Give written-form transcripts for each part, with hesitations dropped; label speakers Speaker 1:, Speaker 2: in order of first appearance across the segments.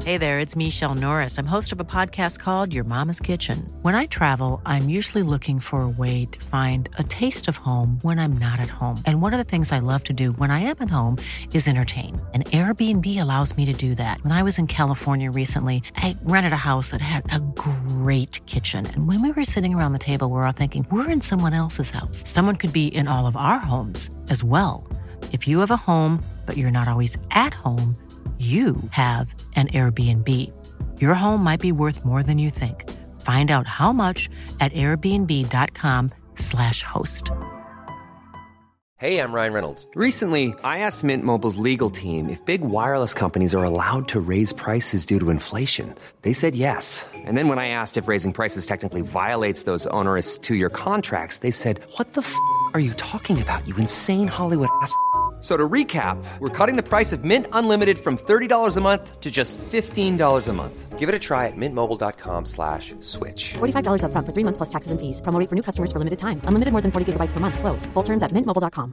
Speaker 1: Hey there, it's Michelle Norris. I'm host of a podcast called Your Mama's Kitchen. When I travel, I'm usually looking for a way to find a taste of home when I'm not at home. And one of the things I love to do when I am at home is entertain. And Airbnb allows me to do that. When I was in California recently, I rented a house that had a great kitchen. And when we were sitting around the table, we were all thinking, we're in someone else's house. Someone could be in all of our homes as well. If you have a home, but you're not always at home, you have an Airbnb. Your home might be worth more than you think. Find out how much at airbnb.com/host.
Speaker 2: Hey, I'm Ryan Reynolds. Recently, I asked Mint Mobile's legal team if big wireless companies are allowed to raise prices due to inflation. They said yes. And then when I asked if raising prices technically violates those onerous two-year contracts, they said, "What the f*** are you talking about, you insane Hollywood ass?" So to recap, we're cutting the price of Mint Unlimited from $30 a month to just $15 a month. Give it a try at mintmobile.com/switch.
Speaker 3: $45 up front for 3 months plus taxes and fees. Promo rate for new customers for limited time. Unlimited more than 40 gigabytes per month. Slows full terms at mintmobile.com.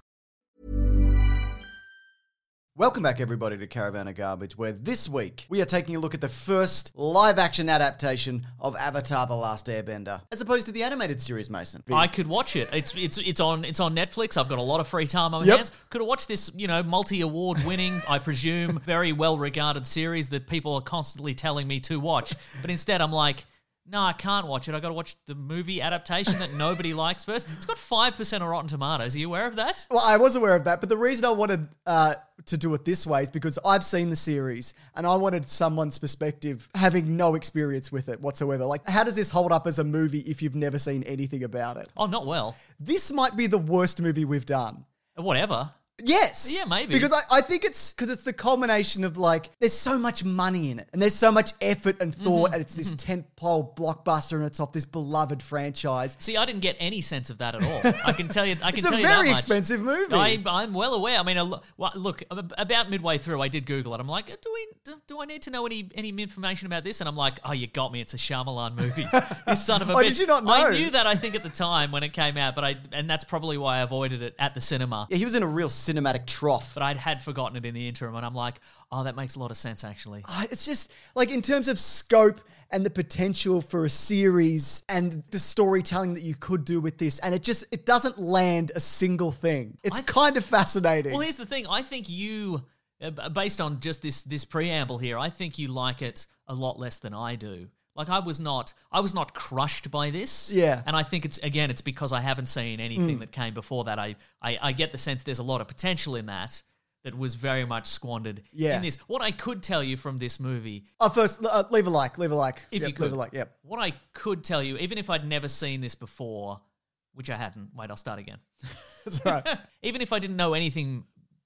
Speaker 4: Welcome back, everybody, to Caravan of Garbage, where this week we are taking a look at the first live-action adaptation of Avatar: The Last Airbender, as opposed to the animated series, Mason.
Speaker 5: I could watch it. It's on Netflix. I've got a lot of free time on my hands. Could have watched this, multi-award winning, I presume, very well-regarded series that people are constantly telling me to watch. But instead, I'm like, no, I can't watch it. I got to watch the movie adaptation that nobody likes first. It's got 5% on Rotten Tomatoes. Are you aware of that?
Speaker 4: Well, I was aware of that, but the reason I wanted to do it this way is because I've seen the series and I wanted someone's perspective having no experience with it whatsoever. Like, how does this hold up as a movie if you've never seen anything about it?
Speaker 5: Oh, not well.
Speaker 4: This might be the worst movie we've done.
Speaker 5: Whatever.
Speaker 4: Yes.
Speaker 5: Yeah, maybe.
Speaker 4: Because I think it's the culmination of, like, there's so much money in it and there's so much effort and thought and it's this tentpole blockbuster and it's off this beloved franchise.
Speaker 5: See, I didn't get any sense of that at all. I can tell you that much.
Speaker 4: It's a very expensive movie.
Speaker 5: I'm well aware. I mean, look, about midway through, I did Google it. I'm like, do I need to know any information about this? And I'm like, oh, you got me. It's a Shyamalan movie. You son of a bitch.
Speaker 4: Did you not know?
Speaker 5: I knew that, I think, at the time when it came out, and that's probably why I avoided it at the cinema.
Speaker 4: Yeah, he was in a real cinematic trough.
Speaker 5: But had forgotten it in the interim, and I'm like, oh, that makes a lot of sense, actually.
Speaker 4: It's just, like, in terms of scope and the potential for a series and the storytelling that you could do with this, and it doesn't land a single thing. It's kind of fascinating.
Speaker 5: Well, here's the thing. I think you, based on just this preamble here, I think you like it a lot less than I do. Like, I was not crushed by this.
Speaker 4: Yeah.
Speaker 5: And I think it's because I haven't seen anything that came before that. I get the sense there's a lot of potential in that was very much squandered in this. What I could tell you from this movie...
Speaker 4: First, leave a like.
Speaker 5: If you could.
Speaker 4: Leave a like, yep.
Speaker 5: What I could tell you, even if I'd never seen this before, which I hadn't. Wait, I'll start again.
Speaker 4: That's all right.
Speaker 5: Even if I didn't know anything...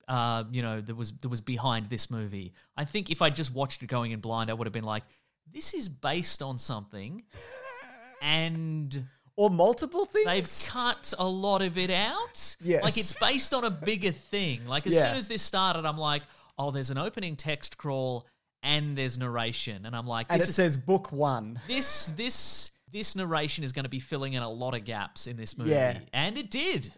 Speaker 5: that was behind this movie, I think if I just watched it going in blind, I would have been like, this is based on something, and...
Speaker 4: Or multiple things?
Speaker 5: They've cut a lot of it out.
Speaker 4: Yes.
Speaker 5: Like, it's based on a bigger thing. Like, as soon as this started, I'm like, oh, there's an opening text crawl and there's narration. And I'm like...
Speaker 4: And it says book 1.
Speaker 5: This narration is going to be filling in a lot of gaps in this movie.
Speaker 4: Yeah.
Speaker 5: And it did.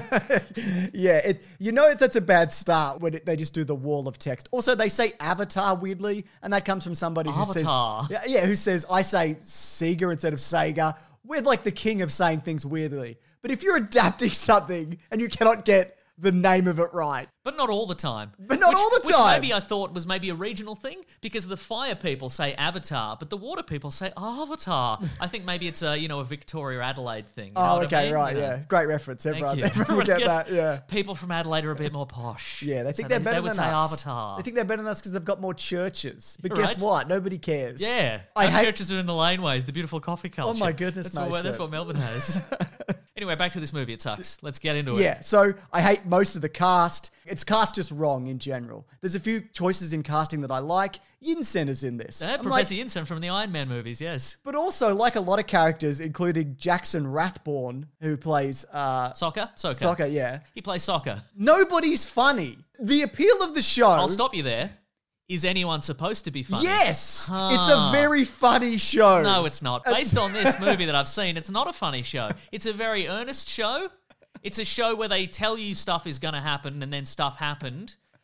Speaker 4: Yeah. That's a bad start when they just do the wall of text. Also, they say Avatar weirdly, and that comes from somebody who says... who says, I say Sega instead of Sega. We're like the king of saying things weirdly. But if you're adapting something and you cannot get the name of it right.
Speaker 5: But not all the time.
Speaker 4: But not all the time.
Speaker 5: Which maybe I thought was maybe a regional thing, because the fire people say Avatar, but the water people say Avatar. I think maybe it's a Victoria Adelaide thing.
Speaker 4: Yeah. Great reference. Everyone will get that, yeah.
Speaker 5: People from Adelaide are a bit more posh.
Speaker 4: Yeah, they think they're better than us.
Speaker 5: They would say Avatar.
Speaker 4: They think they're better than us because they've got more churches. But guess what? Nobody cares.
Speaker 5: Yeah. Our churches are in the laneways, the beautiful coffee culture.
Speaker 4: Oh my goodness,
Speaker 5: that's what Melbourne has. Anyway, back to this movie. It sucks. Let's get into it.
Speaker 4: Yeah, so I hate most of the cast. It's cast just wrong in general. There's a few choices in casting that I like. Yinsen is in this.
Speaker 5: Professor Yinsen from the Iron Man movies, yes.
Speaker 4: But also, like a lot of characters, including Jackson Rathborn, who plays...
Speaker 5: Soccer,
Speaker 4: yeah.
Speaker 5: He plays soccer.
Speaker 4: Nobody's funny. The appeal of the show...
Speaker 5: I'll stop you there. Is anyone supposed to be funny?
Speaker 4: Yes! It's a very funny show.
Speaker 5: No, it's not. Based on this movie that I've seen, it's not a funny show. It's a very earnest show. It's a show where they tell you stuff is going to happen and then stuff happened.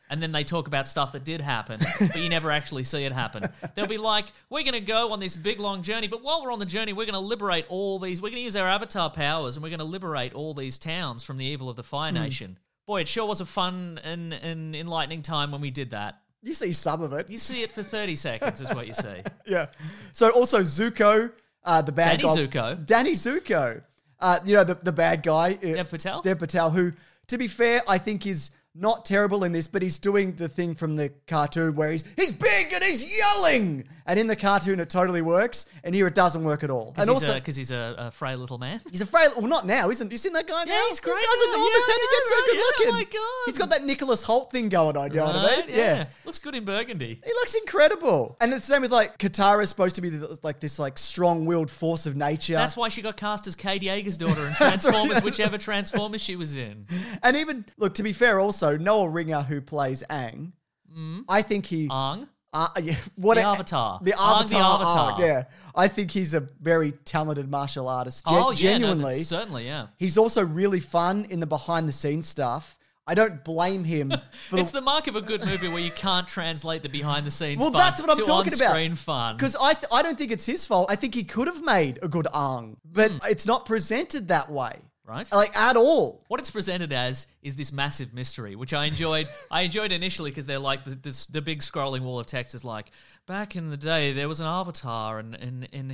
Speaker 5: And then they talk about stuff that did happen, but you never actually see it happen. They'll be like, we're going to go on this big, long journey, but while we're on the journey, we're going to liberate all these... We're going to use our avatar powers, and we're going to liberate all these towns from the evil of the Fire Nation. Boy, it sure was a fun and enlightening time when we did that.
Speaker 4: You see some of it.
Speaker 5: You see it for 30 seconds is what you see.
Speaker 4: Yeah. So also Zuko, the bad guy. Danny Zuko. The bad guy.
Speaker 5: Dev Patel?
Speaker 4: Dev Patel, who, to be fair, I think is not terrible in this, but he's doing the thing from the cartoon where he's big and he's yelling. And in the cartoon, it totally works. And here it doesn't work at all.
Speaker 5: Because he's a frail little man.
Speaker 4: He's a frail... Well, not now, isn't he? You seen that guy now?
Speaker 5: Yeah, he's great.
Speaker 4: He guy's enormous and he gets so good looking.
Speaker 5: Oh, my God.
Speaker 4: He's got that Nicholas Hoult thing going on, you know what I mean?
Speaker 5: Yeah. Looks good in burgundy.
Speaker 4: He looks incredible. And it's the same with, Katara is supposed to be this strong-willed force of nature.
Speaker 5: That's why she got cast as Kate Yeager's daughter in Transformers, whichever Transformers she was in.
Speaker 4: And even, look, to be fair also, Noah Ringer, who plays Aang, I think he...
Speaker 5: Aang?
Speaker 4: The
Speaker 5: Avatar.
Speaker 4: The Avatar. Yeah. I think he's a very talented martial artist. Genuinely.
Speaker 5: Certainly, yeah.
Speaker 4: He's also really fun in the behind-the-scenes stuff. I don't blame him.
Speaker 5: It's the mark of a good movie where you can't translate the behind-the-scenes fun
Speaker 4: that's what I'm talking about.
Speaker 5: On-screen fun.
Speaker 4: Because I don't think it's his fault. I think he could have made a good Aang, but it's not presented that way.
Speaker 5: Right?
Speaker 4: At all.
Speaker 5: What it's presented as is this massive mystery, which I enjoyed. I enjoyed initially because they're like the big scrolling wall of text is like, back in the day there was an Avatar and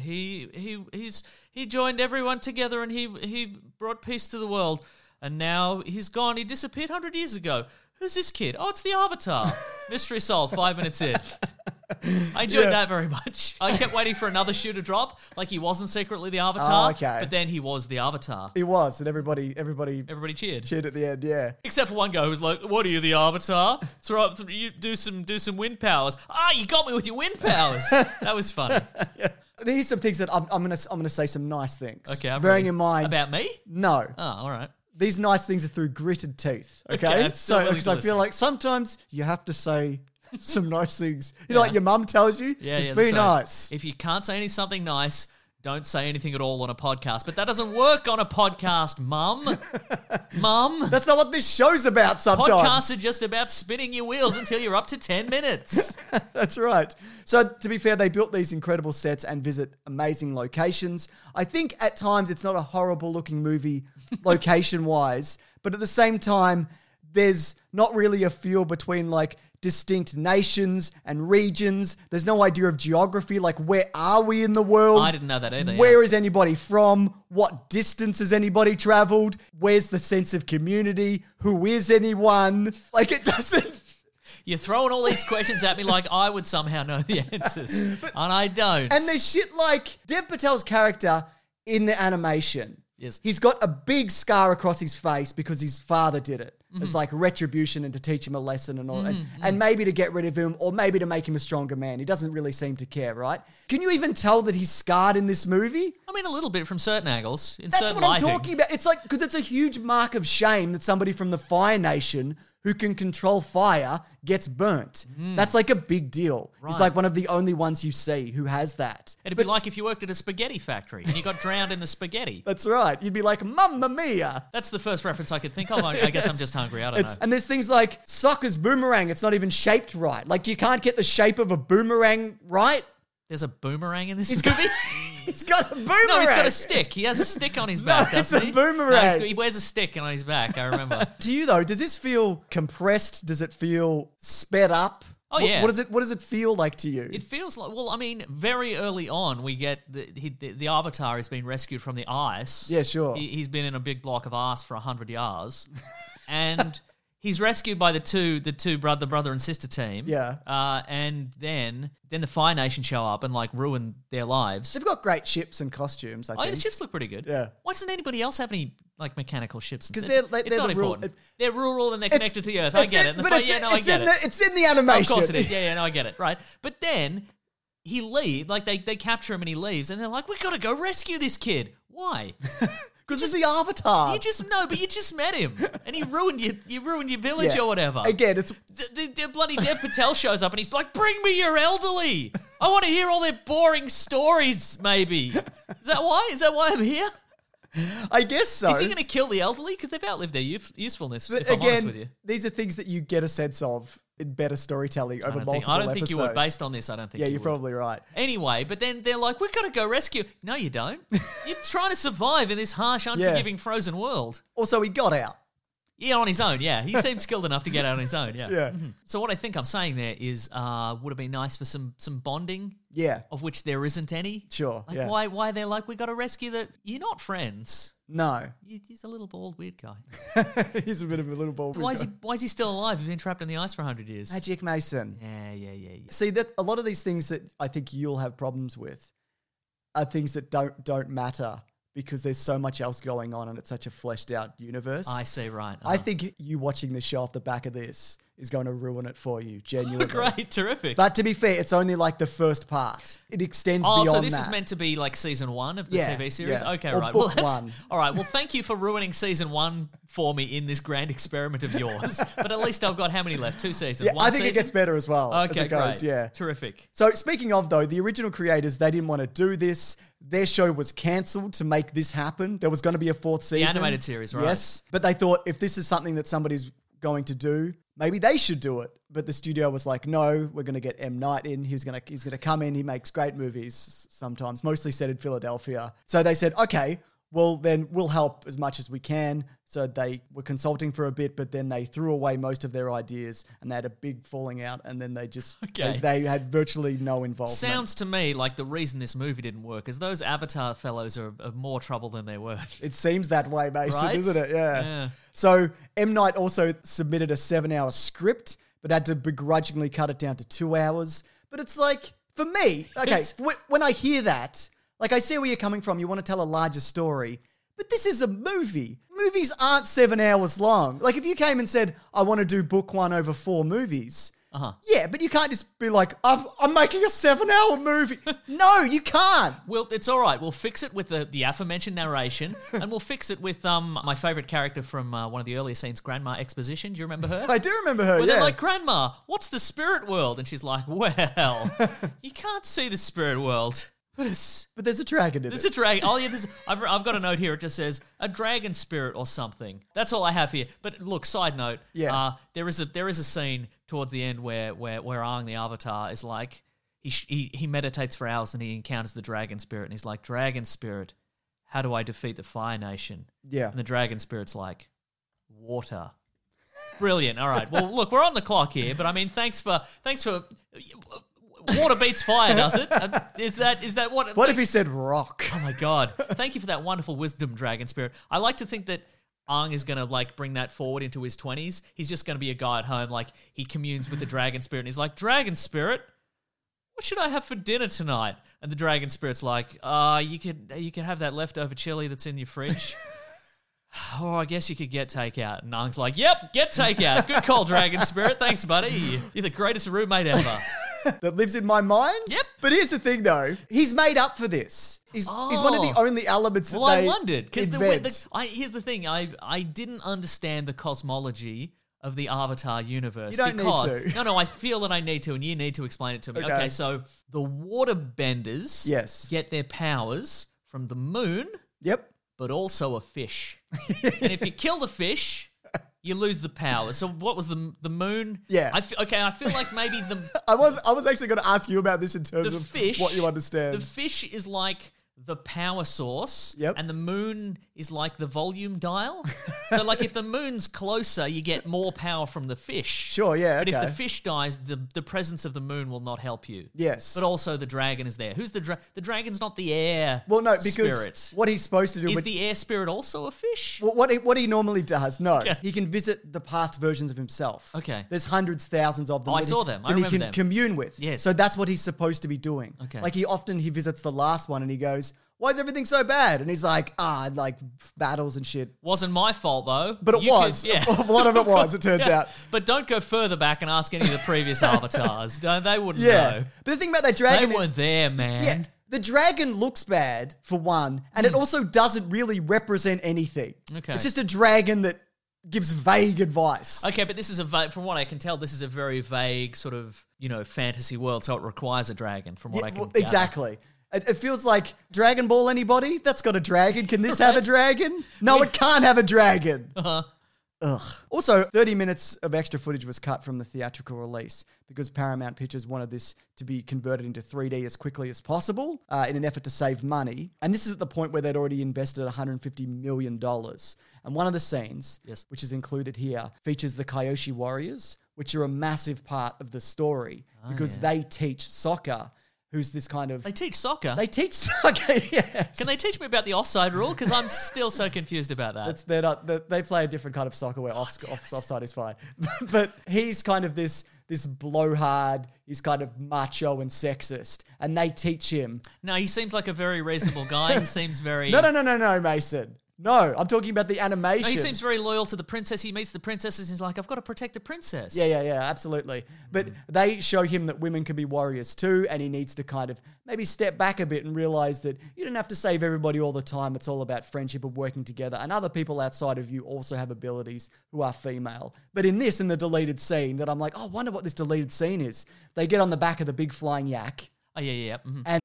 Speaker 5: he joined everyone together and he brought peace to the world. And now he's gone. He disappeared 100 years ago. Who's this kid? Oh, it's the Avatar. Mystery solved 5 minutes in. I enjoyed that very much. I kept waiting for another shoe to drop, like he wasn't secretly the Avatar, but then he was the Avatar.
Speaker 4: He was, and everybody
Speaker 5: cheered.
Speaker 4: Cheered at the end, yeah.
Speaker 5: Except for one guy who was like, "What are you, the Avatar? You do some wind powers. You got me with your wind powers." That was funny.
Speaker 4: Yeah. Here's some things that I'm gonna say some nice things.
Speaker 5: Okay,
Speaker 4: bearing in mind
Speaker 5: about me.
Speaker 4: No.
Speaker 5: Oh, all right.
Speaker 4: These nice things are through gritted teeth. Okay, because I feel like sometimes you have to say some nice things. You know, like your mum tells you, just be nice.
Speaker 5: If you can't say something nice, don't say anything at all on a podcast. But that doesn't work on a podcast, Mum. Mum.
Speaker 4: That's not what this show's about sometimes.
Speaker 5: Podcasts are just about spinning your wheels until you're up to 10 minutes.
Speaker 4: That's right. So, to be fair, they built these incredible sets and visit amazing locations. I think at times it's not a horrible-looking movie location-wise, but at the same time, there's not really a feel between, distinct nations and regions. There's no idea of geography, where are we in the world?
Speaker 5: I didn't know that either.
Speaker 4: Where is anybody from? What distance has anybody traveled? Where's the sense of community? Who is anyone? It doesn't...
Speaker 5: You're throwing all these questions at me like I would somehow know the answers, and I don't.
Speaker 4: And there's shit like Dev Patel's character in the animation.
Speaker 5: Yes.
Speaker 4: He's got a big scar across his face because his father did it. It's like retribution and to teach him a lesson and all, and maybe to get rid of him or maybe to make him a stronger man. He doesn't really seem to care, right? Can you even tell that he's scarred in this movie?
Speaker 5: I mean, a little bit from certain angles.
Speaker 4: That's what I'm talking about. It's because it's a huge mark of shame that somebody from the Fire Nation who can control fire gets burnt. That's a big deal.
Speaker 5: Right.
Speaker 4: He's one of the only ones you see who has that.
Speaker 5: It'd be like if you worked at a spaghetti factory and you got drowned in the spaghetti.
Speaker 4: That's right. You'd be like, Mamma Mia.
Speaker 5: That's the first reference I could think of. I guess I'm just hungry. I don't know.
Speaker 4: And there's things like soccer's boomerang. It's not even shaped right. You can't get the shape of a boomerang right.
Speaker 5: There's a boomerang in this movie?
Speaker 4: He's got a boomerang.
Speaker 5: No, he's got a stick. He has a stick on his back, doesn't he?
Speaker 4: It's a boomerang.
Speaker 5: No, he wears a stick on his back, I remember.
Speaker 4: To you, though, does this feel compressed? Does it feel sped up?
Speaker 5: Oh, yeah.
Speaker 4: What does it feel like to you?
Speaker 5: It feels like, very early on, we get the Avatar has been rescued from the ice.
Speaker 4: Yeah, sure.
Speaker 5: He's been in a big block of ice for 100 years. And... he's rescued by the brother and sister team.
Speaker 4: Yeah.
Speaker 5: And then the Fire Nation show up and ruin their lives.
Speaker 4: They've got great ships and costumes, I think.
Speaker 5: The ships look pretty good.
Speaker 4: Yeah.
Speaker 5: Why doesn't anybody else have any mechanical ships?
Speaker 4: Because
Speaker 5: it's not important. They're rural and they're connected to the earth. I get it.
Speaker 4: It's in the animation.
Speaker 5: Of course it is. Yeah, no, I get it. Right. But then he leaves. They capture him and he leaves, and they're like, "We got to go rescue this kid." Why?
Speaker 4: Because it's the Avatar.
Speaker 5: But you just met him, and he ruined your village or whatever.
Speaker 4: Again, it's
Speaker 5: the bloody Dev Patel shows up, and he's like, "Bring me your elderly. I want to hear all their boring stories." Maybe is that why? Is that why I'm here?
Speaker 4: I guess so.
Speaker 5: Is he going to kill the elderly because they've outlived their usefulness?
Speaker 4: But
Speaker 5: if I'm honest with you,
Speaker 4: these are things that you get a sense of better storytelling over multiple episodes.
Speaker 5: I don't think you were based on this. I don't think.
Speaker 4: Yeah,
Speaker 5: you're
Speaker 4: you're probably right.
Speaker 5: Anyway, but then they're like, we've got to go rescue. No, you don't. You're trying to survive in this harsh, unforgiving, frozen world.
Speaker 4: Also, he got out.
Speaker 5: Yeah, on his own, yeah. He seemed skilled enough to get out on his own, yeah.
Speaker 4: Yeah.
Speaker 5: So what I think I'm saying there is would have been nice for some bonding.
Speaker 4: Yeah.
Speaker 5: Of which there isn't any.
Speaker 4: Sure,
Speaker 5: Like,
Speaker 4: yeah.
Speaker 5: why they're like, we got to rescue that. You're not friends.
Speaker 4: No.
Speaker 5: He's a little bald, weird guy.
Speaker 4: He's a bit of a little bald.
Speaker 5: Why is he still alive? He's been trapped in the ice for 100 years.
Speaker 4: Magic Mason.
Speaker 5: Yeah.
Speaker 4: See, that a lot of these things that I think you'll have problems with are things that don't matter because there's so much else going on and it's such a fleshed out universe.
Speaker 5: I see, right.
Speaker 4: I think you watching the show off the back of this is going to ruin it for you, genuinely.
Speaker 5: Great, terrific.
Speaker 4: But to be fair, it's only like the first part. It extends beyond that.
Speaker 5: Oh, so this is meant to be like season 1 of the TV series?
Speaker 4: Yeah.
Speaker 5: Okay,
Speaker 4: Or
Speaker 5: right.
Speaker 4: book
Speaker 5: Well,
Speaker 4: one.
Speaker 5: all right. Well, thank you for ruining season 1 for me in this grand experiment of yours. But at least I've got how many left? 2 seasons?
Speaker 4: Yeah,
Speaker 5: One
Speaker 4: I think
Speaker 5: season?
Speaker 4: it gets better as well as
Speaker 5: Okay,
Speaker 4: it goes.
Speaker 5: great.
Speaker 4: Yeah.
Speaker 5: Terrific.
Speaker 4: So speaking of, though, the original creators, they didn't want to do this. Their show was cancelled to make this happen. There was going to be a 4th season.
Speaker 5: animated series, right.
Speaker 4: Yes. But they thought if this is something that somebody's going to do, maybe they should do it. But the studio was like, no, we're going to get M. Night in. He's going to come in. He makes great movies sometimes, mostly set in Philadelphia. So they said, okay, well, then we'll help as much as we can. So they were consulting for a bit, but then they threw away most of their ideas and they had a big falling out. And then they just, they had virtually no involvement.
Speaker 5: Sounds to me like the reason this movie didn't work is those Avatar fellows are more trouble than they were.
Speaker 4: It seems that way, Mason,
Speaker 5: Right?
Speaker 4: isn't it?
Speaker 5: Yeah.
Speaker 4: So M. Night also submitted a 7-hour script, but had to begrudgingly cut it down to 2 hours. But it's like, for me, okay, when I hear that, like I see where you're coming from. You want to tell a larger story, but this is a movie. Movies aren't 7 hours long. Like if you came and said, I want to do book 1 over 4 movies. Yeah, but you can't just be like, I'm making a 7-hour movie. No, you can't.
Speaker 5: Well, it's all right. We'll fix it with the aforementioned narration, and we'll fix it with my favorite character from one of the earlier scenes, Grandma Exposition. Do you remember her?
Speaker 4: I do remember her,
Speaker 5: Where
Speaker 4: yeah.
Speaker 5: they're like, Grandma, what's the spirit world? And she's like, well, you can't see the spirit world.
Speaker 4: But there's a dragon in
Speaker 5: There's
Speaker 4: it.
Speaker 5: a dragon. Oh, yeah, I've got a note here. It just says a dragon spirit or something. That's all I have here. But look, side note.
Speaker 4: Yeah.
Speaker 5: There is a scene towards the end where Aang the Avatar is like he meditates for hours and he encounters the dragon spirit and he's like, Dragon spirit, how do I defeat the Fire Nation?
Speaker 4: Yeah.
Speaker 5: And the dragon spirit's like, water. Brilliant. All right. Well, look, we're on the clock here, but I mean, thanks for. Water beats fire, does it? Is that what?
Speaker 4: What if he said rock?
Speaker 5: Oh my god! Thank you for that wonderful wisdom, dragon spirit. I like to think that Aang is going to like bring that forward into his 20s. He's just going to be a guy at home, like he communes with the dragon spirit, and he's like, Dragon spirit, what should I have for dinner tonight? And the dragon spirit's like, you could have that leftover chili that's in your fridge. Oh, I guess you could get takeout. And Aang's like, yep, get takeout. Good call, dragon spirit. Thanks, buddy. You're the greatest roommate ever.
Speaker 4: That lives in my mind?
Speaker 5: Yep.
Speaker 4: But here's the thing, though. He's made up for this. He's one of the only elements that
Speaker 5: I
Speaker 4: they
Speaker 5: wondered. Because
Speaker 4: invent.
Speaker 5: here's the thing. I didn't understand the cosmology of the Avatar universe.
Speaker 4: You don't need to.
Speaker 5: No, I feel that I need to, and you need to explain it to me. Okay, so the waterbenders get their powers from the moon, but also a fish. And if you kill the fish, you lose the power. So what was the moon?
Speaker 4: Yeah.
Speaker 5: I feel like maybe the...
Speaker 4: I was actually going to ask you about this in terms of
Speaker 5: fish,
Speaker 4: what you understand.
Speaker 5: The fish is like the power source,
Speaker 4: Yep.
Speaker 5: and the moon is like the volume dial. So like if the moon's closer, you get more power from the fish.
Speaker 4: Sure, yeah,
Speaker 5: But if
Speaker 4: okay.
Speaker 5: the fish dies, the presence of the moon will not help you.
Speaker 4: Yes.
Speaker 5: But also the dragon is there. Who's the dragon's not the air
Speaker 4: Well, no, because
Speaker 5: spirit.
Speaker 4: what he's supposed to do...
Speaker 5: Is the air spirit also a fish?
Speaker 4: Well, what he normally does, no.
Speaker 5: Okay.
Speaker 4: He can visit the past versions of himself.
Speaker 5: Okay.
Speaker 4: There's hundreds, thousands of them.
Speaker 5: Oh, I
Speaker 4: that
Speaker 5: saw them. I
Speaker 4: that
Speaker 5: remember
Speaker 4: he can
Speaker 5: them.
Speaker 4: commune with.
Speaker 5: Yes.
Speaker 4: So that's what he's supposed to be doing.
Speaker 5: Okay.
Speaker 4: Like he visits the last one and he goes, why is everything so bad? And he's like, like battles and shit.
Speaker 5: Wasn't my fault though.
Speaker 4: But it was. A lot of it was, it turns out.
Speaker 5: But don't go further back and ask any of the previous avatars. No, they wouldn't
Speaker 4: Yeah.
Speaker 5: know.
Speaker 4: But the thing about that dragon...
Speaker 5: They weren't there, man.
Speaker 4: Yeah. The dragon looks bad, for one, and it also doesn't really represent anything.
Speaker 5: Okay.
Speaker 4: It's just a dragon that gives vague advice.
Speaker 5: Okay, but this is from what I can tell, this is a very vague sort of, fantasy world, so it requires a dragon from what I can gather.
Speaker 4: Exactly. It feels like Dragon Ball, anybody? That's got a dragon. Can this have a dragon? No, it can't have a dragon. Ugh. Also, 30 minutes of extra footage was cut from the theatrical release because Paramount Pictures wanted this to be converted into 3D as quickly as possible in an effort to save money. And this is at the point where they'd already invested $150 million. And one of the scenes, which is included here, features the Kyoshi Warriors, which are a massive part of the story because they teach soccer. Who's this kind of...
Speaker 5: They teach soccer?
Speaker 4: They teach soccer, yes.
Speaker 5: Can they teach me about the offside rule? Because I'm still so confused about that.
Speaker 4: They play a different kind of soccer where offside is fine. But he's kind of this blowhard, he's kind of macho and sexist, and they teach him...
Speaker 5: No, he seems like a very reasonable guy. He seems very...
Speaker 4: No, Mason. No, I'm talking about the animation.
Speaker 5: No, he seems very loyal to the princess. He meets the princesses and he's like, I've got to protect the princess.
Speaker 4: Yeah, absolutely. But they show him that women can be warriors too, and he needs to kind of maybe step back a bit and realize that you don't have to save everybody all the time. It's all about friendship and working together. And other people outside of you also have abilities who are female. But in the deleted scene that I'm like, I wonder what this deleted scene is. They get on the back of the big flying yak.
Speaker 5: Oh, yeah. Mm-hmm.
Speaker 4: And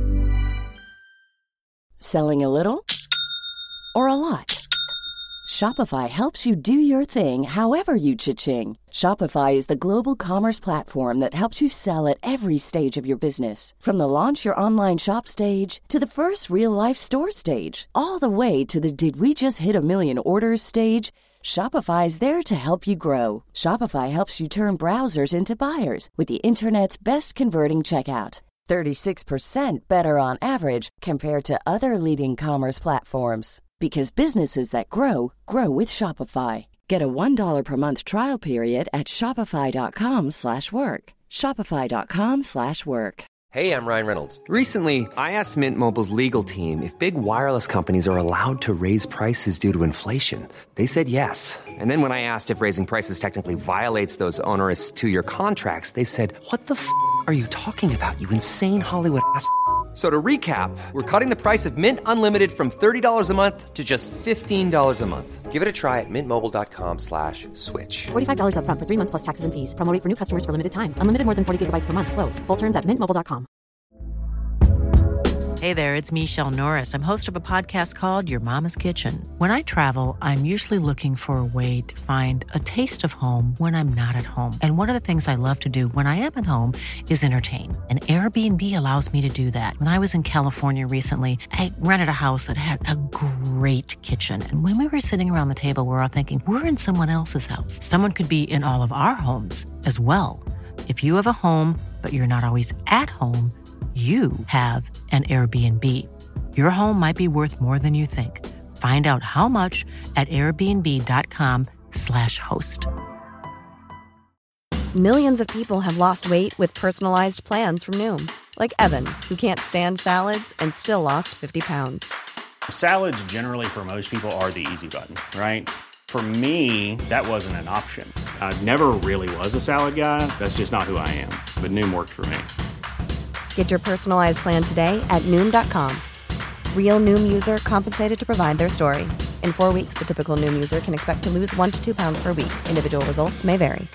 Speaker 6: selling a little or a lot? Shopify helps you do your thing however you cha-ching. Shopify is the global commerce platform that helps you sell at every stage of your business. From the launch your online shop stage to the first real-life store stage, all the way to the did we just hit a million orders stage. Shopify's there to help you grow. Shopify helps you turn browsers into buyers with the internet's best converting checkout. 36% better on average compared to other leading commerce platforms. Because businesses that grow with Shopify. Get a $1 per month trial period at shopify.com/work. Shopify.com/work.
Speaker 2: Hey, I'm Ryan Reynolds. Recently, I asked Mint Mobile's legal team if big wireless companies are allowed to raise prices due to inflation. They said yes. And then when I asked if raising prices technically violates those onerous 2-year contracts, they said, "What the f*** are you talking about, you insane Hollywood ass?" So to recap, we're cutting the price of Mint Unlimited from $30 a month to just $15 a month. Give it a try at mintmobile.com/switch.
Speaker 3: $45 up front for 3 months plus taxes and fees. Promo rate for new customers for limited time. Unlimited more than 40 gigabytes per month. Slows full terms at mintmobile.com.
Speaker 1: Hey there, it's Michelle Norris. I'm host of a podcast called Your Mama's Kitchen. When I travel, I'm usually looking for a way to find a taste of home when I'm not at home. And one of the things I love to do when I am at home is entertain. And Airbnb allows me to do that. When I was in California recently, I rented a house that had a great kitchen. And when we were sitting around the table, we were all thinking, we're in someone else's house. Someone could be in all of our homes as well. If you have a home, but you're not always at home, you have an Airbnb. Your home might be worth more than you think. Find out how much at airbnb.com/host.
Speaker 7: Millions of people have lost weight with personalized plans from Noom. Like Evan, who can't stand salads and still lost 50 pounds.
Speaker 8: Salads generally for most people are the easy button, right? For me, that wasn't an option. I never really was a salad guy. That's just not who I am. But Noom worked for me.
Speaker 7: Get your personalized plan today at Noom.com. Real Noom user compensated to provide their story. In 4 weeks, the typical Noom user can expect to lose 1 to 2 pounds per week. Individual results may vary.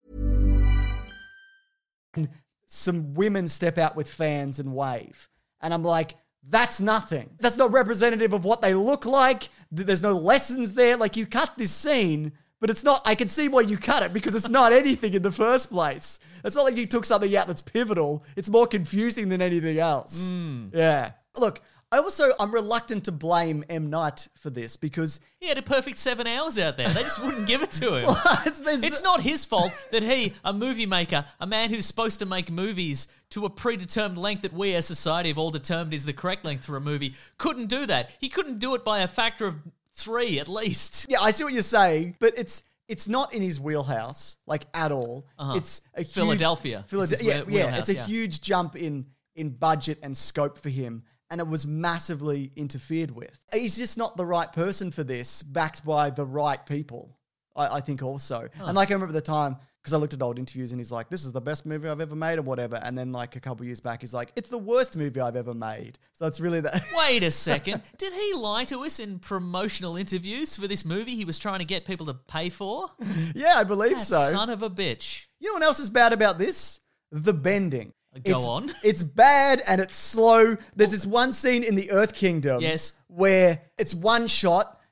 Speaker 4: Some women step out with fans and wave. And I'm like, that's nothing. That's not representative of what they look like. There's no lessons there. Like, you cut this scene, but it's not, I can see why you cut it because it's not anything in the first place. It's not like you took something out that's pivotal. It's more confusing than anything else. Yeah. Look, I'm reluctant to blame M. Night for this because...
Speaker 5: He had a perfect 7 hours out there. They just wouldn't give it to him. It's not his fault that he, a movie maker, a man who's supposed to make movies to a predetermined length that we as society have all determined is the correct length for a movie, couldn't do that. He couldn't do it by a factor of 3 at least.
Speaker 4: Yeah, I see what you're saying, but it's not in his wheelhouse, like, at all. It's a huge...
Speaker 5: Philadelphia.
Speaker 4: It's a huge jump in budget and scope for him, and it was massively interfered with. He's just not the right person for this, backed by the right people, I think also. And like, I remember the time, because I looked at old interviews and he's like, this is the best movie I've ever made or whatever. And then like a couple of years back, he's like, it's the worst movie I've ever made. So it's really that.
Speaker 5: Wait a second. Did he lie to us in promotional interviews for this movie he was trying to get people to pay for?
Speaker 4: Yeah, I believe so.
Speaker 5: Son of a bitch.
Speaker 4: You know what else is bad about this? The bending.
Speaker 5: Go on.
Speaker 4: It's bad and it's slow. There's this one scene in the Earth Kingdom
Speaker 5: yes,
Speaker 4: where it's one shot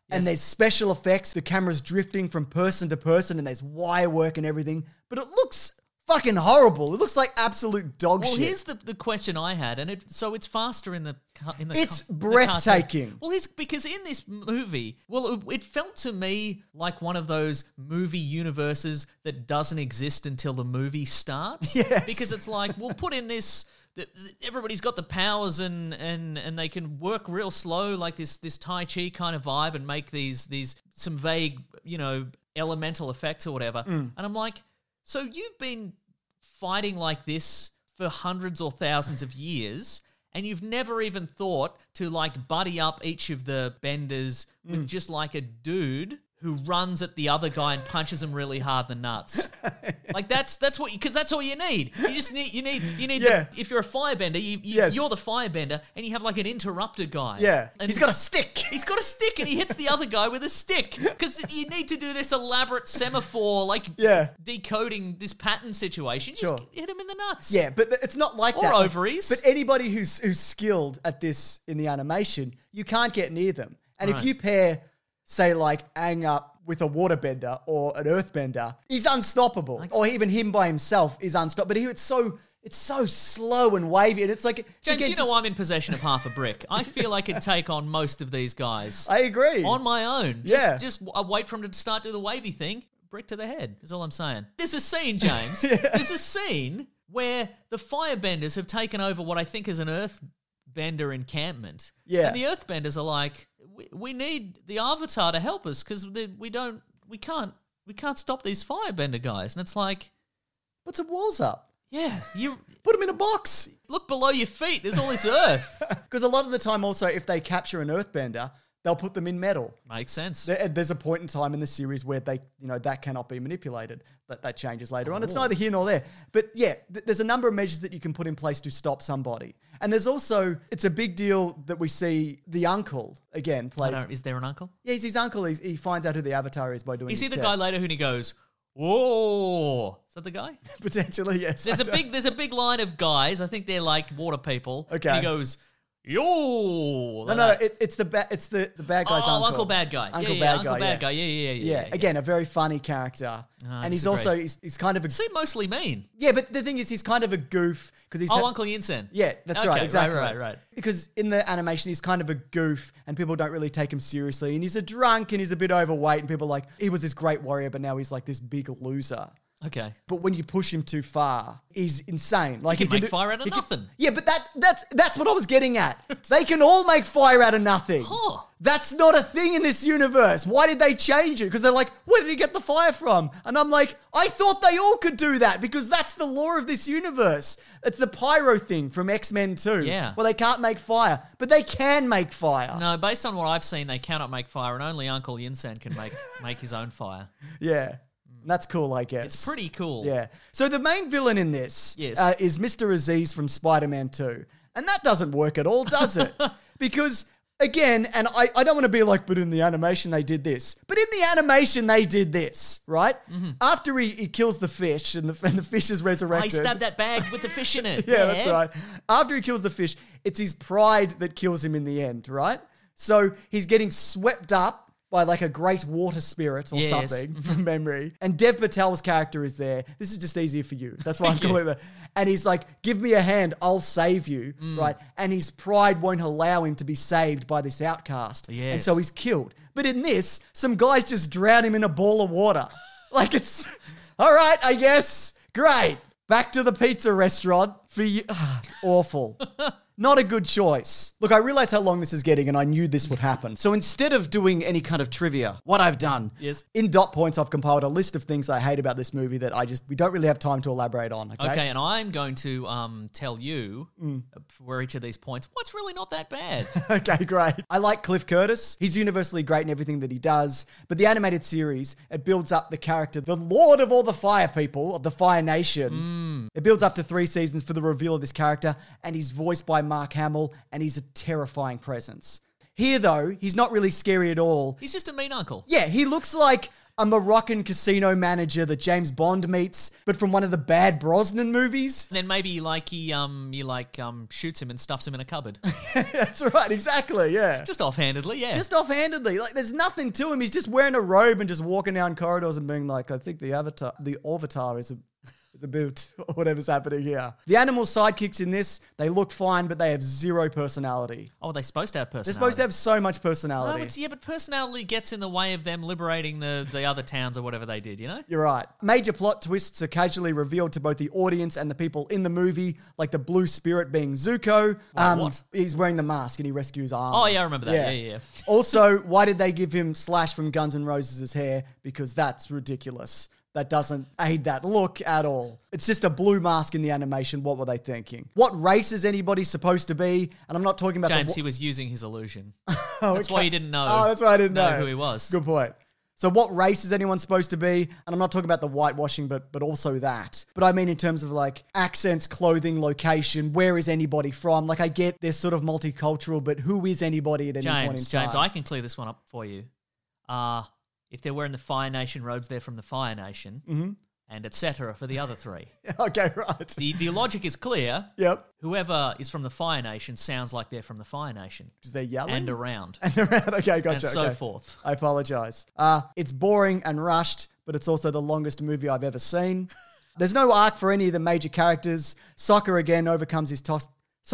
Speaker 4: and there's special effects. The camera's drifting from person to person and there's wire work and everything. But it looks fucking horrible. It looks like absolute dog shit.
Speaker 5: Well, here's the question I had, and it's faster in the
Speaker 4: It's breathtaking.
Speaker 5: Well, because in this movie, it felt to me like one of those movie universes that doesn't exist until the movie starts.
Speaker 4: Yes.
Speaker 5: Because it's like, we'll put in this. Everybody's got the powers and they can work real slow, like this Tai Chi kind of vibe, and make these some vague, elemental effects or whatever. And I'm like, so you've been fighting like this for hundreds or thousands of years, and you've never even thought to like buddy up each of the benders with just like a dude who runs at the other guy and punches him really hard in the nuts. Like that's what, because that's all you need. You need if you're a firebender, you're the firebender, and you have like an interrupter guy.
Speaker 4: Yeah,
Speaker 5: and
Speaker 4: he's got a stick.
Speaker 5: He's got a stick, and he hits the other guy with a stick, because you need to do this elaborate semaphore, decoding this pattern situation. Just hit him in the nuts.
Speaker 4: Yeah, but it's not like that.
Speaker 5: Or ovaries.
Speaker 4: But anybody who's skilled at this in the animation, you can't get near them. And if you pair, say, like Aang up with a waterbender or an earthbender, he's unstoppable. Or even him by himself is unstoppable. But here it's so slow and wavy, and it's like...
Speaker 5: James, I'm in possession of half a brick. I feel I could take on most of these guys.
Speaker 4: I agree.
Speaker 5: On my own.
Speaker 4: Yeah.
Speaker 5: Just wait for him to start doing the wavy thing. Brick to the head is all I'm saying. There's a scene, James. There's a scene where the firebenders have taken over what I think is an earthbender encampment.
Speaker 4: Yeah.
Speaker 5: And the earthbenders are like, we need the Avatar to help us, because we can't stop these firebender guys. And it's like,
Speaker 4: what's a walls up?
Speaker 5: Yeah, you
Speaker 4: put them in a box.
Speaker 5: Look below your feet. There's all this earth.
Speaker 4: Because a lot of the time, also, if they capture an earthbender, they'll put them in metal.
Speaker 5: Makes sense.
Speaker 4: There's a point in time in the series where they, that cannot be manipulated. That changes later on. It's neither here nor there. But yeah, there's a number of measures that you can put in place to stop somebody. And there's also, it's a big deal that we see the uncle again play.
Speaker 5: Is there an uncle?
Speaker 4: Yeah, he's his uncle. He finds out who the Avatar is by doing his
Speaker 5: test. You see the
Speaker 4: test.
Speaker 5: guy later who he goes, whoa. Is that the guy?
Speaker 4: Potentially, yes.
Speaker 5: There's a big line of guys. I think they're like water people.
Speaker 4: Okay.
Speaker 5: And he goes, yo.
Speaker 4: No, it's the bad guy's uncle.
Speaker 5: Uncle Bad Guy.
Speaker 4: Uncle Bad Guy. Yeah. Again, a very funny character. And he's also, he's kind of a...
Speaker 5: See, mostly mean.
Speaker 4: Yeah, but the thing is, he's kind of a goof. Because he's
Speaker 5: Uncle Yinsen.
Speaker 4: Yeah, that's right, exactly.
Speaker 5: Right.
Speaker 4: Because in the animation, he's kind of a goof and people don't really take him seriously. And he's a drunk and he's a bit overweight and people are like, he was this great warrior, but now he's like this big loser.
Speaker 5: Okay.
Speaker 4: But when you push him too far, he's insane. Like
Speaker 5: he can make fire out of nothing.
Speaker 4: Yeah, but that's what I was getting at. They can all make fire out of nothing.
Speaker 5: Huh.
Speaker 4: That's not a thing in this universe. Why did they change it? Because they're like, where did he get the fire from? And I'm like, I thought they all could do that because that's the law of this universe. It's the pyro thing from X-Men 2.
Speaker 5: Yeah.
Speaker 4: Where they can't make fire, but they can make fire.
Speaker 5: No, based on what I've seen, they cannot make fire, and only Uncle Yinsen can make his own fire.
Speaker 4: Yeah. That's cool, I guess.
Speaker 5: It's pretty cool.
Speaker 4: Yeah. So the main villain in this is Mr. Aziz from Spider-Man 2. And that doesn't work at all, does it? Because, again, and I don't want to be like, but in the animation they did this. But in the animation they did this, right? Mm-hmm. After he kills the fish and the fish is resurrected.
Speaker 5: I stabbed that bag with the fish in it.
Speaker 4: Yeah, that's right. After he kills the fish, it's his pride that kills him in the end, right? So he's getting swept up by like a great water spirit or something from memory. And Dev Patel's character is there. This is just easier for you. That's why I'm calling it. And he's like, give me a hand, I'll save you, right? And his pride won't allow him to be saved by this outcast.
Speaker 5: Yes.
Speaker 4: And so he's killed. But in this, some guys just drown him in a ball of water. Like it's, all right, I guess. Great. Back to the pizza restaurant for you. Awful. Not a good choice. Look, I realize how long this is getting and I knew this would happen. So instead of doing any kind of trivia, what I've done, in dot points, I've compiled a list of things I hate about this movie that we don't really have time to elaborate on, okay?
Speaker 5: And I'm going to tell you for each of these points what's really not that bad.
Speaker 4: Okay, great. I like Cliff Curtis. He's universally great in everything that he does. But the animated series, it builds up the character, the Lord of all the Fire People, of the Fire Nation. It builds up to 3 seasons for the reveal of this character, and he's voiced by Mark Hamill, and he's a terrifying presence. Here, though, he's not really scary at all.
Speaker 5: He's just a mean uncle.
Speaker 4: Yeah, he looks like a Moroccan casino manager that James Bond meets, but from one of the bad Brosnan movies.
Speaker 5: And then maybe he shoots him and stuffs him in a cupboard.
Speaker 4: That's right, exactly, yeah.
Speaker 5: Just offhandedly, yeah.
Speaker 4: Just offhandedly. Like, there's nothing to him. He's just wearing a robe and just walking down corridors and being like, I think the Avatar is a bit, or whatever's happening here. The animal sidekicks in this, they look fine, but they have zero personality.
Speaker 5: Oh, they're supposed to have personality.
Speaker 4: They're supposed to have so much personality.
Speaker 5: But personality gets in the way of them liberating the other towns or whatever they did, you know?
Speaker 4: You're right. Major plot twists are casually revealed to both the audience and the people in the movie, like the blue spirit being Zuko.
Speaker 5: What?
Speaker 4: He's wearing the mask and he rescues Arm.
Speaker 5: Oh, yeah, I remember that. Yeah.
Speaker 4: Also, why did they give him Slash from Guns N' Roses' hair? Because that's ridiculous. That doesn't aid that look at all. It's just a blue mask in the animation. What were they thinking? What race is anybody supposed to be? And I'm not talking about
Speaker 5: James, he was using his illusion.
Speaker 4: Oh,
Speaker 5: that's why he didn't know.
Speaker 4: Oh, that's why I didn't know
Speaker 5: who he was.
Speaker 4: Good point. So what race is anyone supposed to be? And I'm not talking about the whitewashing, but also that. But I mean in terms of like accents, clothing, location, where is anybody from? Like I get they're sort of multicultural, but who is anybody at any point in time?
Speaker 5: James, I can clear this one up for you. If they're wearing the Fire Nation robes, they're from the Fire Nation, and etc. for the other three.
Speaker 4: Okay, right.
Speaker 5: The logic is clear.
Speaker 4: Yep.
Speaker 5: Whoever is from the Fire Nation sounds like they're from the Fire Nation.
Speaker 4: Because they're yelling?
Speaker 5: And around.
Speaker 4: Okay, gotcha.
Speaker 5: And so forth.
Speaker 4: I apologize. It's boring and rushed, but it's also the longest movie I've ever seen. There's no arc for any of the major characters. Sokka again overcomes his toxic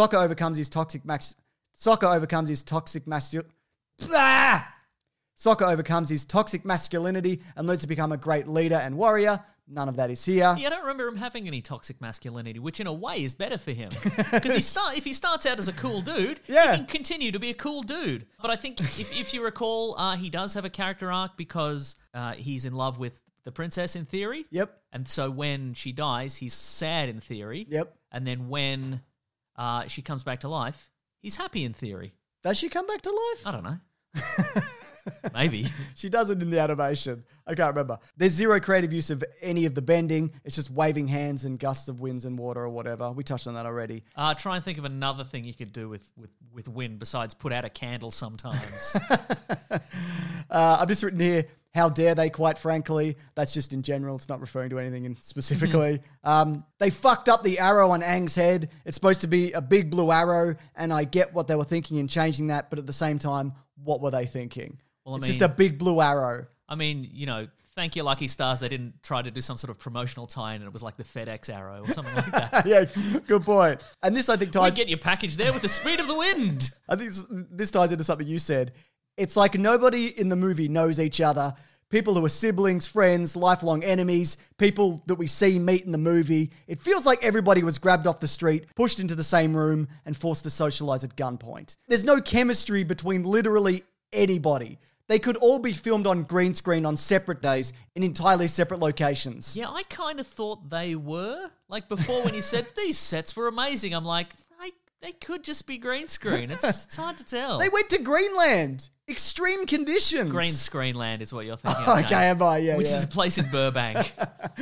Speaker 4: masculinity and learns to become a great leader and warrior. None of that is here.
Speaker 5: Yeah, I don't remember him having any toxic masculinity, which in a way is better for him. Because if he starts out as a cool dude, he can continue to be a cool dude. But I think if you recall, he does have a character arc because he's in love with the princess in theory.
Speaker 4: Yep.
Speaker 5: And so when she dies, he's sad in theory.
Speaker 4: Yep.
Speaker 5: And then when she comes back to life, he's happy in theory.
Speaker 4: Does she come back to life?
Speaker 5: I don't know. Maybe.
Speaker 4: She does it in the animation. I can't remember. There's zero creative use of any of the bending. It's just waving hands and gusts of winds and water or whatever. We touched on that already.
Speaker 5: Try and think of another thing you could do with wind besides put out a candle sometimes.
Speaker 4: I've just written here, how dare they, quite frankly. That's just in general. It's not referring to anything specifically. They fucked up the arrow on Aang's head. It's supposed to be a big blue arrow, and I get what they were thinking in changing that, but at the same time, what were they thinking? Well, it's just a big blue arrow.
Speaker 5: I mean, thank you, Lucky Stars. They didn't try to do some sort of promotional tie-in and it was like the FedEx arrow or something like that.
Speaker 4: Yeah, good point. And this, I think, ties...
Speaker 5: We get your package there with the speed of the wind.
Speaker 4: I think this ties into something you said. It's like nobody in the movie knows each other. People who are siblings, friends, lifelong enemies, people that we see meet in the movie. It feels like everybody was grabbed off the street, pushed into the same room, and forced to socialize at gunpoint. There's no chemistry between literally anybody. They could all be filmed on green screen on separate days in entirely separate locations.
Speaker 5: Yeah, I kind of thought they were. Like before when you said these sets were amazing, I'm like, they could just be green screen. It's hard to tell.
Speaker 4: They went to Greenland. Extreme conditions.
Speaker 5: Green Screenland is what you're thinking
Speaker 4: of. Okay, am I? Yeah,
Speaker 5: Which is a place in Burbank.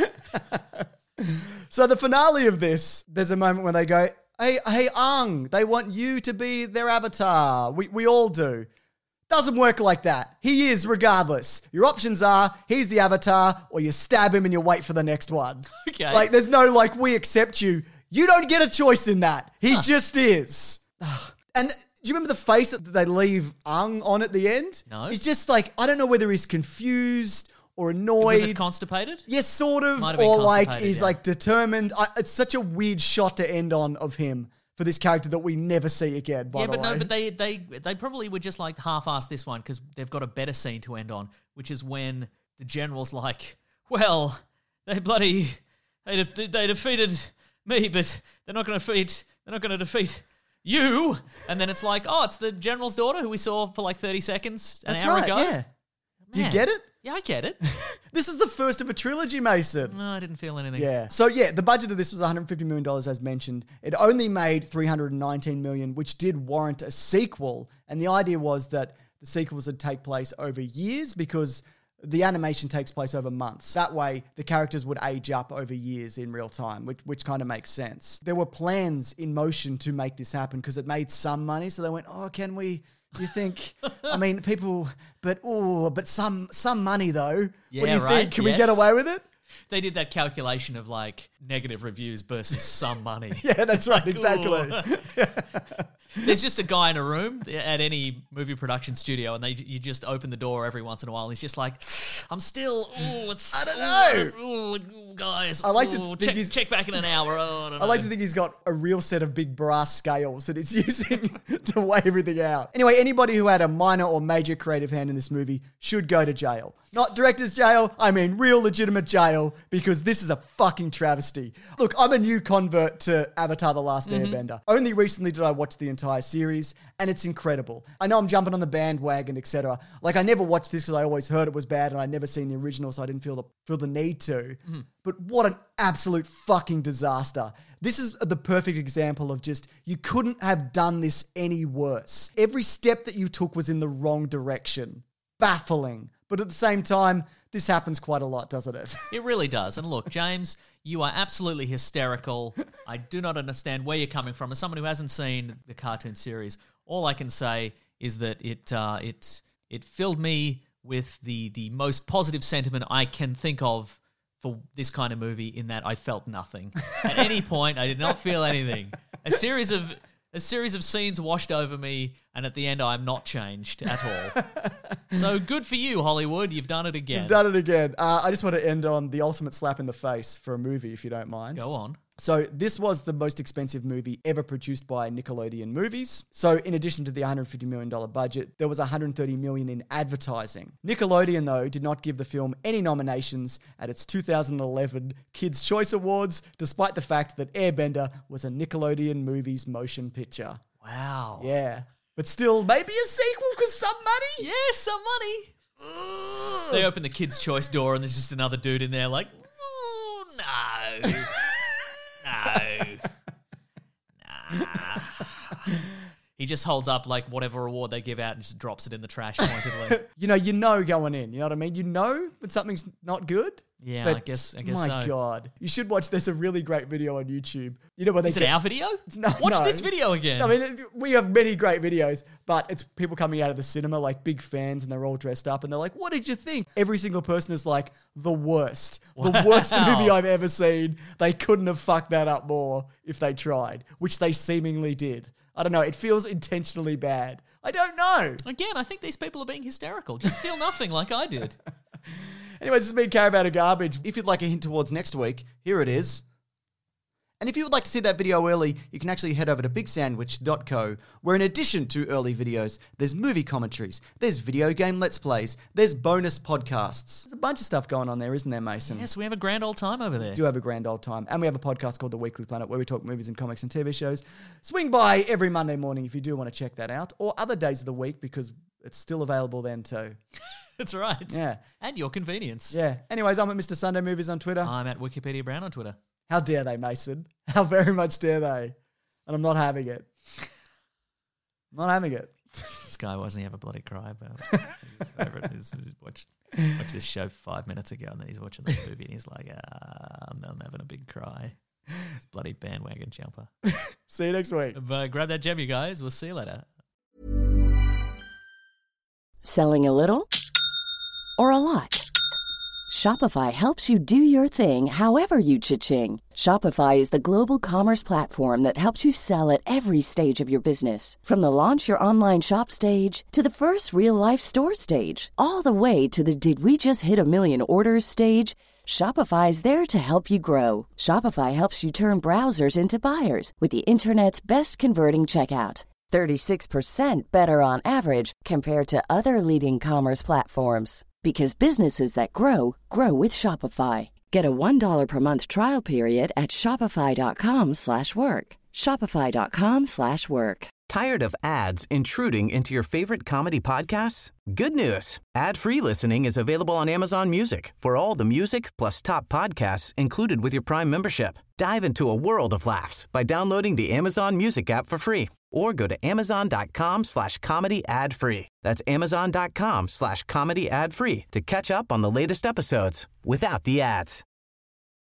Speaker 4: So the finale of this, there's a moment when they go, hey, Aang, they want you to be their avatar. We all do. Doesn't work like that. He is regardless. Your options are he's the avatar or you stab him and you wait for the next one.
Speaker 5: Okay.
Speaker 4: Like there's no like we accept you. You don't get a choice in that. He just is. And do you remember the face that they leave Aang on at the end?
Speaker 5: No.
Speaker 4: He's just like, I don't know whether he's confused or annoyed.
Speaker 5: Was it constipated?
Speaker 4: Yes, sort of.
Speaker 5: Might have been
Speaker 4: or like he's
Speaker 5: yeah.
Speaker 4: like determined. It's such a weird shot to end on of him for this character that we never see again, by the way.
Speaker 5: Yeah, but they probably would just like half-ass this one because they've got a better scene to end on, which is when the general's like, well, they defeated me, but they're not going to defeat you. And then it's like, oh, it's the general's daughter who we saw for like 30 seconds an hour ago.
Speaker 4: Yeah. Do you get it?
Speaker 5: Yeah, I get it.
Speaker 4: This is the first of a trilogy, Mason.
Speaker 5: No, I didn't feel anything.
Speaker 4: Yeah. So yeah, the budget of this was $150 million as mentioned. It only made $319 million, which did warrant a sequel. And the idea was that the sequels would take place over years because the animation takes place over months. That way, the characters would age up over years in real time, which kind of makes sense. There were plans in motion to make this happen because it made some money. So they went, oh, can we You think, I mean, people, but some money though.
Speaker 5: Yeah,
Speaker 4: what do you
Speaker 5: right,
Speaker 4: think? Can we get away with it?
Speaker 5: They did that calculation of like negative reviews versus some money.
Speaker 4: Yeah, that's right, exactly.
Speaker 5: There's just a guy in a room at any movie production studio, and you just open the door every once in a while, and he's just like, I'm still, I
Speaker 4: don't
Speaker 5: know. Guys,
Speaker 4: I like to think
Speaker 5: check back in an hour. I don't know.
Speaker 4: I like to think he's got a real set of big brass scales that he's using to weigh everything out. Anyway, anybody who had a minor or major creative hand in this movie should go to jail. Not director's jail, I mean real legitimate jail, because this is a fucking travesty. Look, I'm a new convert to Avatar: The Last Airbender. Only recently did I watch the entire series, and it's incredible. I know I'm jumping on the bandwagon, etc. Like, I never watched this because I always heard it was bad, and I'd never seen the original, so I didn't feel the need to. But what an absolute fucking disaster. This is the perfect example of just, you couldn't have done this any worse. Every step that you took was in the wrong direction. Baffling. But at the same time, this happens quite a lot, doesn't it?
Speaker 5: It really does. And look, James, you are absolutely hysterical. I do not understand where you're coming from. As someone who hasn't seen the cartoon series, all I can say is that it filled me with the most positive sentiment I can think of for this kind of movie, in that I felt nothing. At any point, I did not feel anything. A series of scenes washed over me, and at the end, I'm not changed at all. So good for you, Hollywood. You've done it again.
Speaker 4: You've done it again. I just want to end on the ultimate slap in the face for a movie, if you don't mind.
Speaker 5: Go on.
Speaker 4: So this was the most expensive movie ever produced by Nickelodeon Movies. So in addition to the $150 million budget, there was $130 million in advertising. Nickelodeon, though, did not give the film any nominations at its 2011 Kids' Choice Awards, despite the fact that Airbender was a Nickelodeon Movies motion picture.
Speaker 5: Wow.
Speaker 4: Yeah. But still, maybe a sequel because some money?
Speaker 5: Yeah, some money. Ugh. They open the Kids' Choice door and there's just another dude in there like, ooh, no. Nah. He just holds up like whatever award they give out and just drops it in the trash pointedly.
Speaker 4: you know going in, you know what I mean? You know that something's not good.
Speaker 5: Yeah,
Speaker 4: but
Speaker 5: I guess
Speaker 4: my
Speaker 5: so.
Speaker 4: God. You should watch, there's a really great video on YouTube. You know what
Speaker 5: Is it our video? Watch this video again.
Speaker 4: I mean, we have many great videos, but it's people coming out of the cinema, like big fans, and they're all dressed up, and they're like, what did you think? Every single person is like, the worst. Wow. The worst movie I've ever seen. They couldn't have fucked that up more if they tried, which they seemingly did. I don't know. It feels intentionally bad. I don't know.
Speaker 5: Again, I think these people are being hysterical. Just feel nothing like I did.
Speaker 4: Anyways, this has been Caravan of Garbage. If you'd like a hint towards next week, here it is. And if you would like to see that video early, you can actually head over to bigsandwich.co, where in addition to early videos, there's movie commentaries, there's video game Let's Plays, there's bonus podcasts. There's a bunch of stuff going on there, isn't there, Mason?
Speaker 5: Yes, we have a grand old time over there.
Speaker 4: We do have a grand old time. And we have a podcast called The Weekly Planet, where we talk movies and comics and TV shows. Swing by every Monday morning if you do want to check that out, or other days of the week, because it's still available then too.
Speaker 5: That's right.
Speaker 4: Yeah.
Speaker 5: And your convenience.
Speaker 4: Yeah. Anyways, I'm at Mr. Sunday Movies on Twitter.
Speaker 5: I'm at Wikipedia Brown on Twitter.
Speaker 4: How dare they, Mason? How very much dare they? And I'm not having it. I'm not having it.
Speaker 5: This guy wasn't have a bloody cry about his favorite. He's watched this show 5 minutes ago, and then he's watching the movie, and he's like, I'm having a big cry. This bloody bandwagon jumper.
Speaker 4: See you next week.
Speaker 5: But grab that gem, you guys. We'll see you later.
Speaker 6: Selling a little or a lot? Shopify helps you do your thing however you cha-ching. Shopify is the global commerce platform that helps you sell at every stage of your business. From the launch your online shop stage to the first real-life store stage, all the way to the did we just hit a million orders stage. Shopify is there to help you grow. Shopify helps you turn browsers into buyers with the internet's best converting checkout. 36% better on average compared to other leading commerce platforms. Because businesses that grow, grow with Shopify. Get a $1 per month trial period at shopify.com/work. Shopify.com/work.
Speaker 9: Tired of ads intruding into your favorite comedy podcasts? Good news. Ad-free listening is available on Amazon Music for all the music plus top podcasts included with your Prime membership. Dive into a world of laughs by downloading the Amazon Music app for free or go to amazon.com/comedy ad-free. That's amazon.com/comedy ad-free to catch up on the latest episodes without the ads.